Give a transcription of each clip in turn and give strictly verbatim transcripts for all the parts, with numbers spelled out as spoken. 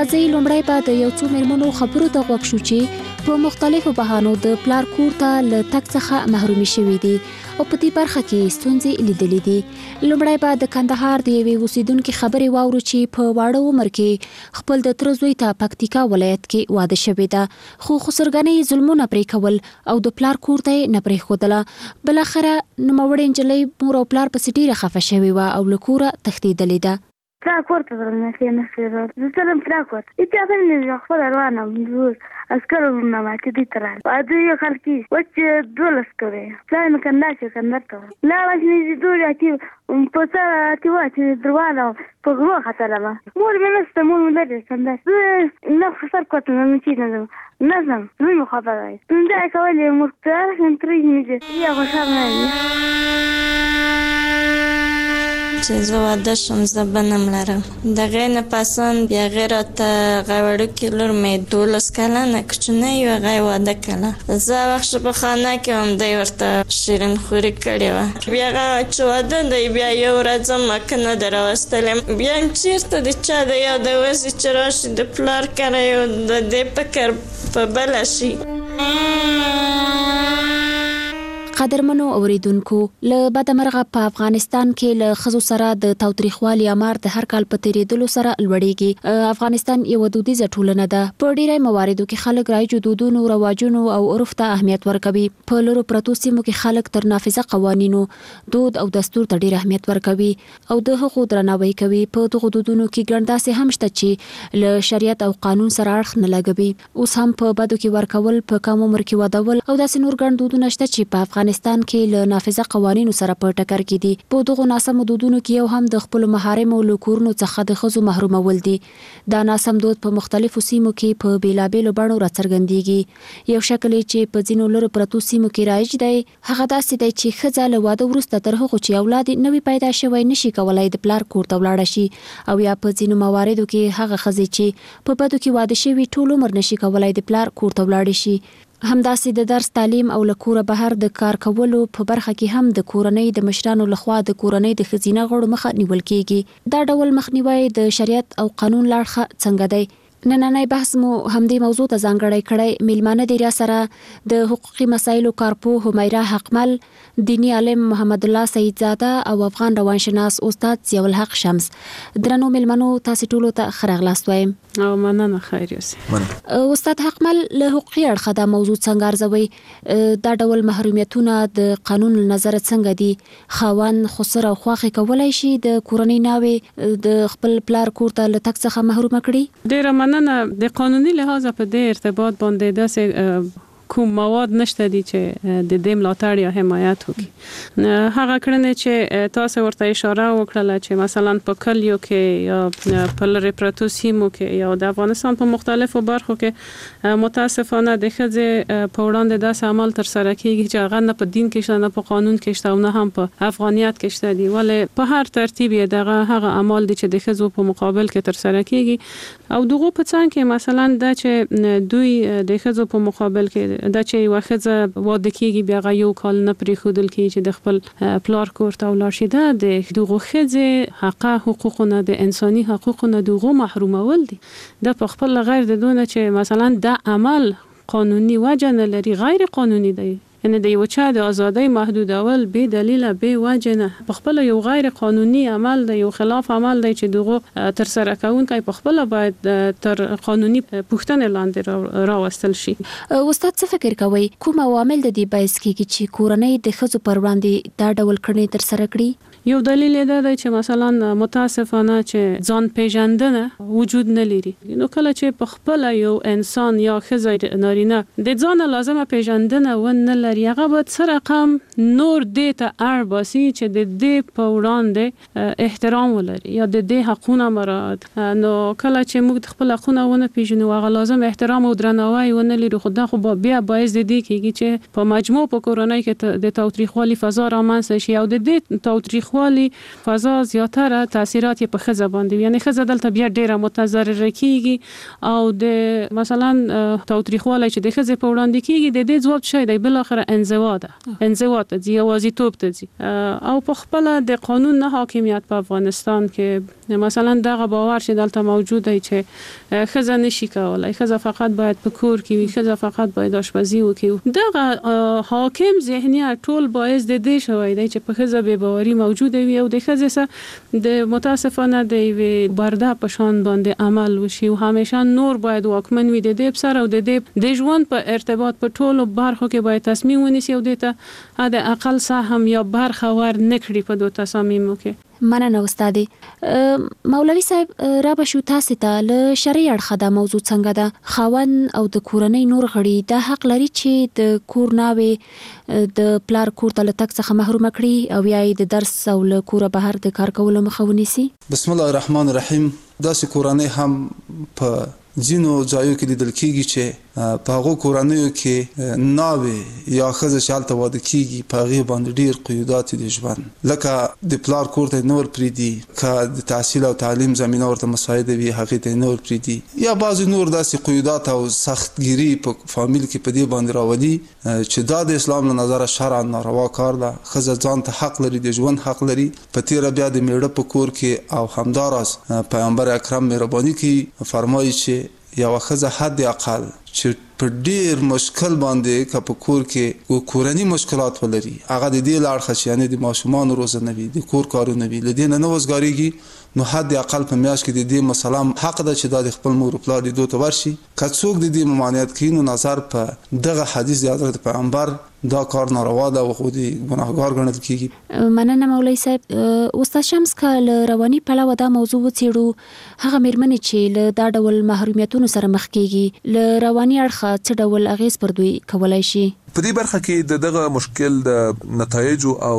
راځي لومړی به د یو څو میرمنو خبرو ته غوږ شو چې په مختلفو بهانو د پلار کور ته له تګ څخه محرومي شوي دي او په دې برخه کې ستونزې لیدلې دي. لومړی به د کندهار د یوې اوسیدونکې خبرې واورو چې په واړه عمر کې خپل د تره زوی ته پکتیکا ولایت کې واده شوې ده، خو خسرګنۍ ظلمونه پرې کول او د پلار کور ته یې نه پرېښودله. بالاخره نوموړې نجلۍ مور او پلار پسې ډېره خفه شوې وه او له کوره تښتېدلې ده. پلار ته ورنه نه خیرات زه سلام پلار ته ایته باندې خپل روانه مزور اسکر ورنه ما چې دې ترال باندې یو خلکی وچ دولس کوي پلار مې کنده چې کنده ته لا وځنی دوی چې په څه چې واچ دروازه په غو خطر ما مور مې نست مور مې لري کنده نه خسر کوته نه چې نه نظم زوی مو خبره ده دا کولې مرتاح انتري مې یا خوشاله نه چې زه واده شم زه بنم لرم د غیر نه پسند بیا غیر ته غوړو کې لور مې دولس کلنه کوچنی و غي واده کړه. زه وخت په خانه کې هم دی ورته شیرین خوري کړې و بیا هغه چې واده دی بیا یو ورځ مکنه دراوستلم بیا چیرته د چا د یاد وځي چې راشي د پلار کړه یو د دې فکر په بل شي. قدرمنو اوریدونکو له بدمرغه په افغانستان کې له خزو سره د تاوتریخوالي امر د هر کال په تیریدلو سره لوړیږي. افغانستان یو دودیزه ټولنه ده. په ډیری مواردو کې خلک رایج دودونو، رواجونو او عرف ته اهمیت ورکوي. په لورو پرتو سیمو کې خلک تر نافذه قوانینو، دود او دستور ته ډیر اهمیت ورکوي او د حقوقو درناوی کوي. په دغه دودونو کې ګڼداسې هم شته چې له شریعت او قانون سره اړخ نه لګوي. اوس هم په بدو کې ورکول، په کم عمر کې ودول او داسې نور ګڼ دودونه شته چې په افغانستان کې له نافذه قوانینو سره په ټکر کې دي. په دغه ناسم دودونو کې یو هم د خپل محارم او لکورونو څخه د خزو محرومول دي. دا ناسم دود په مختلفو سیمو کې په بیلابېلو بڼو راڅرګندېږي. یو شکل چې په ځینو لرو پرتو سیمو کې رایج دی هغه داسې دی چې ښځه له واده وروسته تر هغو چې اولاد نوي پیدا شوی نشي کولای د پلار کور ته ولاړه شي، او یا په ځینو مواردو کې هغه ښځې چې په بدو کې واده شوي ټول عمر نشي کولای د پلار کور ته ولاړ شي. همداسې د درس، تعلیم او له کوره بهر د کار کولو په برخه کې هم د کورنۍ د مشرانو لخوا د کورنۍ د ښځینه غړو مخه نیول کیږي. دا ډول مخنیوی د شریعت او قانون لاړخه څنګه دی؟ نننی بحث مو همدې موضوع ته ځانګړی کړی. میلمانه دی را سره د حقوقي مسایلو کارپوه همیرا حقمل، دینی عالم محمد الله سیدزاده او افغان روانشناس استاد ضیاء الحق شمس. درنو میلمنو تاسو ټولو ته ښه راغلاست وایم. او مننه خیر یوسف. استاد حقمل له حقوقي اړخه دا موضوع څنګه ارزوي؟ دا ډول محرومیتونه د قانون له نظره څنګه دي؟ خاوند خسر او خواخې کولای شي د کورنۍ ناوې د خپل پلار کور ته له تګ څخه محرومه کړي؟ ډیره مننه. د قانوني لحاظ په دې ارتباط باندې داسې کوم مواد نشته دي چې د دې ملاتړ یا حمایت وکړي. هغه کړنې چې تاسو ورته اشاره وکړه چې مثلا په کلیو کې یا په لری پرتو سیمو کې یا د افغانستان په مختلفو برخو کې متاسفانه د ښځې په وړاندې داسې عمل تر سره کیږي چې هغه نه په دین کې شته، نه په قانون کې شته او نه هم په افغانیت کې شته دي، ولې په هر ترتیب یې دغه هغه عمل دي چې د ښځو په مقابل کې تر سره کیږي. او دغه په څنګ کې مثلا دا چې دوی د ښځو په مقابل کې دا چې یو ښځه واده کیږي بیا یو کال نه پرېښودل کیږي چې د خپل پلار کور ته ولاړ شي، دا د دغه ښځې حق حقوقونه د انساني حقوقونه دغه محرومول دي. دا په خپل غیر د دونه چې مثلا دا عمل قانوني وجه نه لري، غیر قانوني دی. یعنی د یو چا د ازادۍ محدودول به دلیل به وجه نه، په خپل یو غیر قانوني عمل دی، یو خلاف عمل دی چې دغه تر سره کوونکی په خپل باید تر قانوني پوښتنې لاندې راوستل شي. استاد څه فکر کوي کوم عوامل د دې باعث کیږي چې کورنۍ د ښځو پر وړاندې دا ډول کړنې تر سره کړي؟ یو دلیل دا دی چې مثلا متاسفانه چې ځان پیژندنه وجود نه لري. نو کله چې په خپل یو انسان یا ښځه نارینه د ځان لازمه پیژندنه ونه لري، هغه به څه رقم نور دې ته اړ باسي چې د دې په وړاندې احترام ولري یا د دې حقونه مراعات. نو کله چې موږ خپل حقونه ونه پیژنو، هغه لازم احترام او درناوی ونه لري، خو دا خو بیا باعث د دې کېږي چې په مجموع په کورنۍ کې د تاوتریخوالي فضا رامنځته شي او د دې تاوتریخ تاوتریخوالي فضا زیاتره تاثیرات په ښځه باندې، یعنی ښځه دلته بیا ډیره متضرره کیږي او د مثلا تاوتریخوالي چې د ښځې په وړاندې کیږي د دې ځواب شي د بل اخر انزوا ده، انزوا ته ځي، یوازیتوب ته ځي او په خپل د قانون نه حاکمیت په افغانستان کې مثلا دغه باور چې دلته موجود دی چې ښځه نشي کولای، ښځه فقط باید په کور کې وي، ښځه فقط باید آشپزي وکړي. دغه حاکم ذهنیت ټول باعث د دې شوی دی چې په ښځه بې باوري موجوده وي او د ښځې سره د متاسفانه د یوې برده په شان باندې عمل وشي او همیشه نور باید واکمن وي د دې سره او د دې د ژوند په ارتباط په ټولو برخو کې باید تصمیم ونیسي او دته د عقل سهم یا برخه ور نکړي په دوه تصامیمو کې. مننه استادي. مولوي صاحب را بشو تاسو ته له شرعي اړخه د موضوع څنګه ده؟ خاوند او د کورنۍ نور غړي د حق لري چې د کور ناوې د پلار کور ته لتک څخه محروم کړي او یا د درس او له کور بهر د کار کولو مخه ونیسي؟ بسم الله الرحمن الرحیم. داسې کورنۍ هم په ځینو ځایو کې لیدل کېږي چې په هغو کورنیو کې ناوې یا ښځه چې هلته واده کېږي په هغې باندې ډېر قیودات د ژوند، لکه د پلار کور ته یې نه ورپرېږدي، که د تحصیل او تعلیم زمینه ورته مساعده وي هغې ته یې نه ورپرېږدي، یا بعضې نور داسې قیودات او سختګیري په فامیل کې په دې باندې راولي چې دا د اسلام له نظره شرعا ناروا کار ده. ښځه ځان ته حق لري، د ژوند حق لري. په تېره بیا د میړه په کور کې او همداراز پیغمبر اکرم مهرباني کوي، فرمایي چې یوه ښځه حد اقل چې په ډیر مشکل باندې که په کور کې کورني مشکلات ولري هغه د دې لاړخه چې یعنې د ماشومانو روزنه وي، د کور کارونه وي، له دې نه نه وزګارېږي، نو حد اقل په میاشت کې د دې مسله حق ده چې دا د خپل مور پلار لیدو ته ورشي. که څوک د دې ممانعت کوي نو نظر په دغه حدیث د حضرت پیغمبر دا کار ناروا ده او خو د ګناهګار ګڼل کېږي. مننه مولوي صاحب. استاد شمس که له رواني پلوه دا موضوع وڅېړو، هغه مېرمنې چې له دا ډول محرومیتونو سره مخ کېږي له رواني اړخه څه ډول اغېز پر دوی کولی شي؟ په دې برخه کې د دغه مشکل د نتایجو او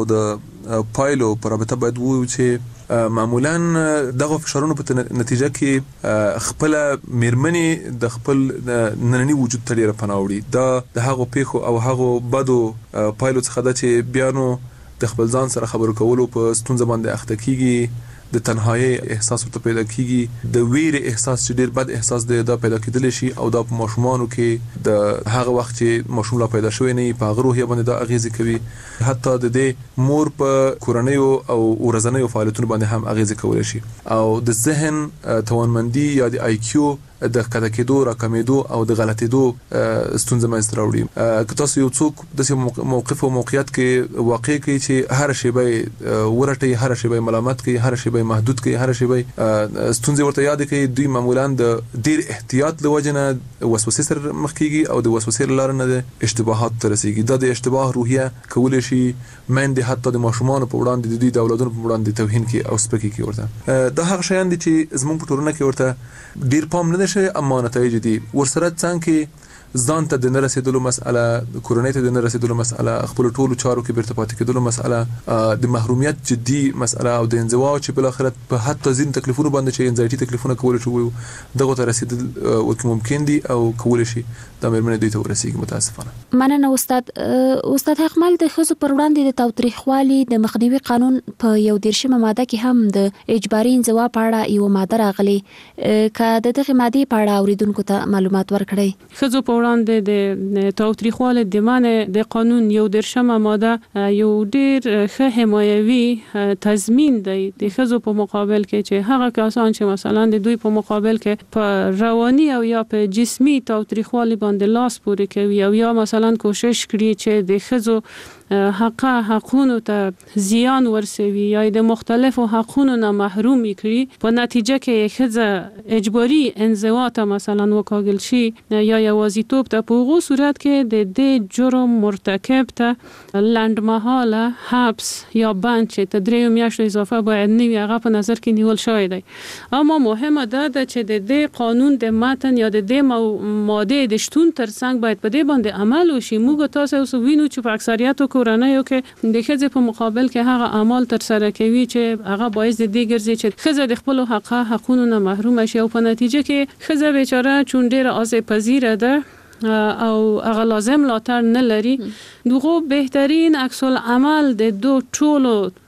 د پایلو پر رابطه باید ووایو چې معمولا دغه فشارونو په نتیجه کې خپل مېرمنې د خپل ننني وجود ته ډېره پناه وړي. دا د هغو پیښو او هغو بدو پایلو څخه ده چې بیا نو د خپل ځان سره خبرو کولو په ستونزه باندې اخته کیږي، د تنهایی احساس ورته پیدا کیږي، د ویرې احساس چې ډیر بد احساس دی دا پیدا کېدلی شي او دا په ماشومانو کې د هغه وخت چې ماشوم لا پیدا شوی نه په هغه روحیه باندې دا اغیزه کوي. حتی د دې مور په کورنیو او ورځنیو فعالیتونو باندې هم اغیزه کولی شي او د ذهن توانمندي یا د آی کیو د کده کېدو راکمېدو او د غلطېدو ستونزه منځته راوړي. که تاسو یو څوک داسې موقف او موقعیت کې واقع کوي چې هر شی به ورټي، هر شی به ملامت کوي، هر شی به محدود کوي، هر شی به ستونزه ورته یاد کوي، دوی معمولا د ډیر احتیاط له وجه نه وسوسې سره مخ کیږي او د وسوسې لاره نه د اشتباهات ته رسیږي. دا د اشتباه روحیه کولی شي مندې حتی د ماشومان په وړاندې د دوی د اولادونو په وړاندې توهین کوي او سپکې کوي ورته. دا هغه شیان دي چې زموږ په ټولنه کې ورته ډیر پام نه شي، اما نتایج دي ورسره څنګه ځان ته د نه رسیدلو مسأله، کورنۍ ته د نه رسیدلو مسأله، خپل ټولو چارو کې بیرته پاتې کېدلو مسأله، د محرومیت جدي مسأله او د انزوا چې بل اخرت په حتی ځین تکلیفونو باندې چې انزایټي تکلیفونه کول شي دغه ته رسیدل ورته ممکن دي او کول شي د مېرمنې دوی ته ورسیږي. متاسفانه. مننه استاد. استاد حقمل د ښځو پر وړاندې د تاوتریخوالي د مخنیوي قانون په یو دېرشمه ماده کې هم د اجباري انزوا په اړه یو ماده راغلي، که د دغه مادې په اړه اوریدونکو ته معلومات ورکړئ. ښځو په وړاندې د تاوتریخوالي د منع د قانون یو دېرشمه ماده یو ډیر ښه حمایوي تضمین دی د ښځو په مقابل کې چې هغه کسان چې مثلا د دوی په مقابل کې په رواني او یا په جسمي تاوتریخوالي باندې لاس پورې کوي او یا مثلا کوشش کړي چې د ښځو حق حقونو ته زیان ورسوي یا د مختلفو حقونو نه محروم کړي، په نتیجه کې ښځه اجباري انزوا ته مثلا وکاږل شي یا یوازیتوب ته، په هغو صورت کې د دې جرم مرتکب ته لنډمهاله حبس یا بند چې تر دریو میاشتو اضافه باید نه وي هغه په نظر کې نیول شوی دی. اما مهمه ده چې د دې قانون د متن یا د دې ماده د شتون ترڅنګ باید په دې باندې عمل وشي. موږ تاسو اوس وینو چې په اکثریت کورنیو کې د ښځې په مقابل کې هغه اعمال تر سره کوي چې هغه باعث د دې ګرځي چې ښځه د خپل حق حقونو نه محروم شي او په نتیجه کې ښځه بیچاره چون ډیره آزاد پذیره ده او هغه لازم لاتر نه لري. دغه بهترین عکس العمل د دو ټولو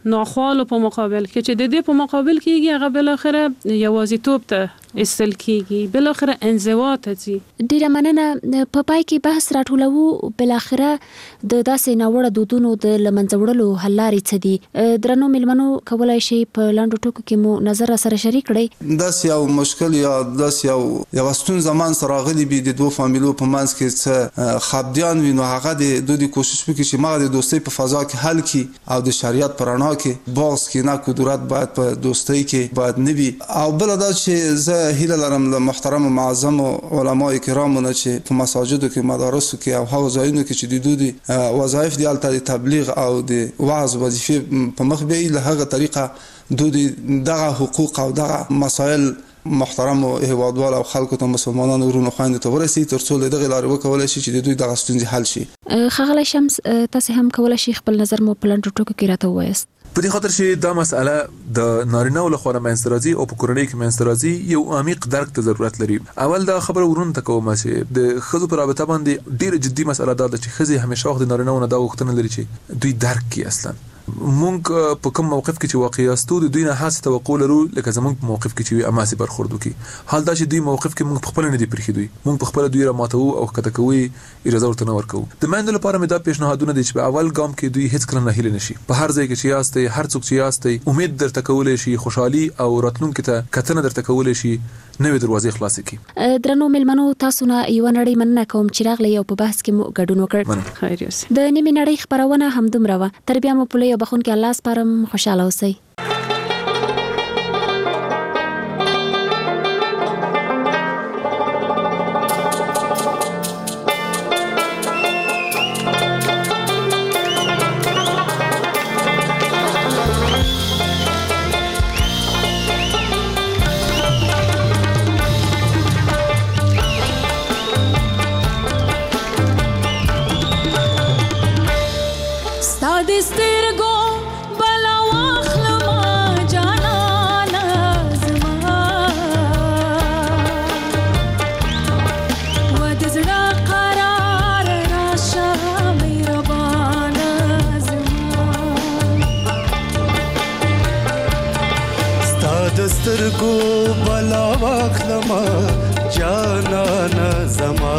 ناخوالو په مقابل کې چې د دې په مقابل کېږي هغه بل اخره یوازیتوب ته استل کېږي، بل اخره انزوا ته ځي. ډیره مننه. په پای کې بحث راټولو، بل اخره د داسې ناوړه دودونو د لمنځه وړلو حل لارې څه دي؟ درنو مېلمنو کولای شي په لاندو ټکو کې مو نظر سره شریک کړئ. داسې یو مشکل یا داسې یو یو ستونزه منځ راغلي وي د دوه فامیلو په منځ کې څه خپدیان وي، نو هغه د دوی کوشش وکړي چې ما د دوستۍ په فضا کې حل کړي او د شریعت په رڼا کې بغض کې نه قدرت باید په دوستۍ کې باید نه وي. او بل دا چې زه هیله لرم له محترم معظم علما کرامو نه چې په مساجدو کې مدارسو کې او هغو ځایونو کې چې د دوی وظایف دي هلته د تبلیغ او د وعظ وظیفې په مخ بیایي، له هغه طریقه دوی دغه حقوق او دغه مسایل محترم او هیوادوال او خلکو ته مسلمانانو ورونو خويندو ته ورسي ترڅو له دغه لارې وکولای شي چې د دوی دغه ستونزې حل شي. خغلی شمس، تاسو هم کولای شي خپل نظر مو په لاندو ټکو کې راته ووایاست. په دې خاطر چې دا مسأله د نارینه له خوا منځته راځي او په کورنۍ کې منځته راځي، یو عمیق درک ته ضرورت لري. اول دا خبره ورونه ته کوم چې د ښځو په رابطه باندې ډیره جدي مسأله ده چې ښځې همیشه وخت د نارینه نه دا غوښتنه لري چې دوی درک کړي. اصلا مونږ په کوم موقف کې چې واقع یاستو د دوی نه هڅه توقع لرو لکه زمونږ په موقف کې چې اماسي برخورد وکړي. حال دا چې دوی موقف کې مونږ په خپل نه دی پرخي، دوی مونږ په خپل دوی را ماتو او کته کوي اجازه ورته نه ورکو. د مېندو لپاره مې دا پیشنهادونه دي چې په اول ګام کې دوی هیڅ کله نه هیله نشي. په هر ځای کې چې یاستئ، هر څوک چې یاستئ، امید درته کولای شي، خوشحالي او راتلونکي ته کتنه درته کولای شي، نوې دروازې خلاصې کړي. درنو مېلمنو، تاسو نه یو نړۍ مننه کوم چې راغلی او په بحث کې مو ګډون وکړ. خیر یوسف. د نیمې نړۍ خبرونه همدومره وه. تر بیا مو په لوی او بخښونکي الله سپارم. خوشاله اوسئ. سترګو بلا واخلما جانانا زما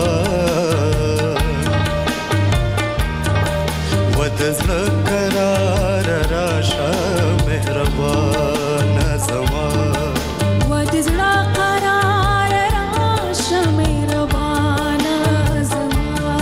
ودزړه قرار راشه مهربان زما ودزړه قرار راشه مهربان زما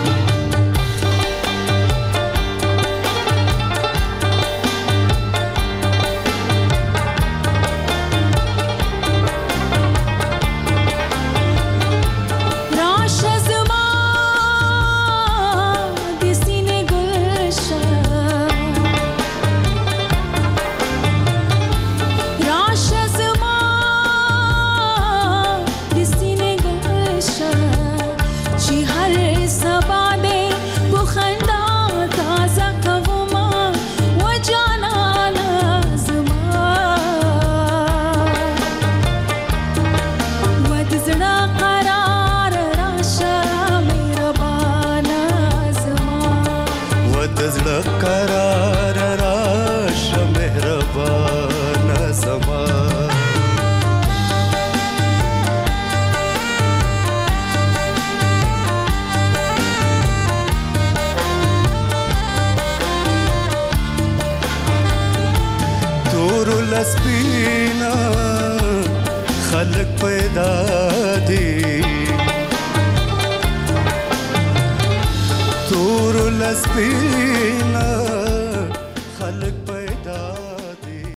سپینا خلق پیدا دی تور لسپینا